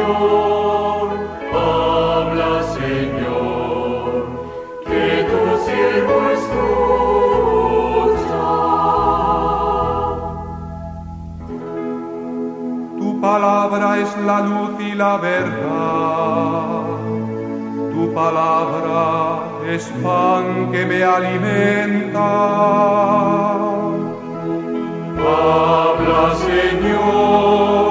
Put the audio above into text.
Señor, habla, Señor, que tu siervo escucha. Tu palabra es la luz y la verdad. Tu palabra es pan que me alimenta. Habla, Señor,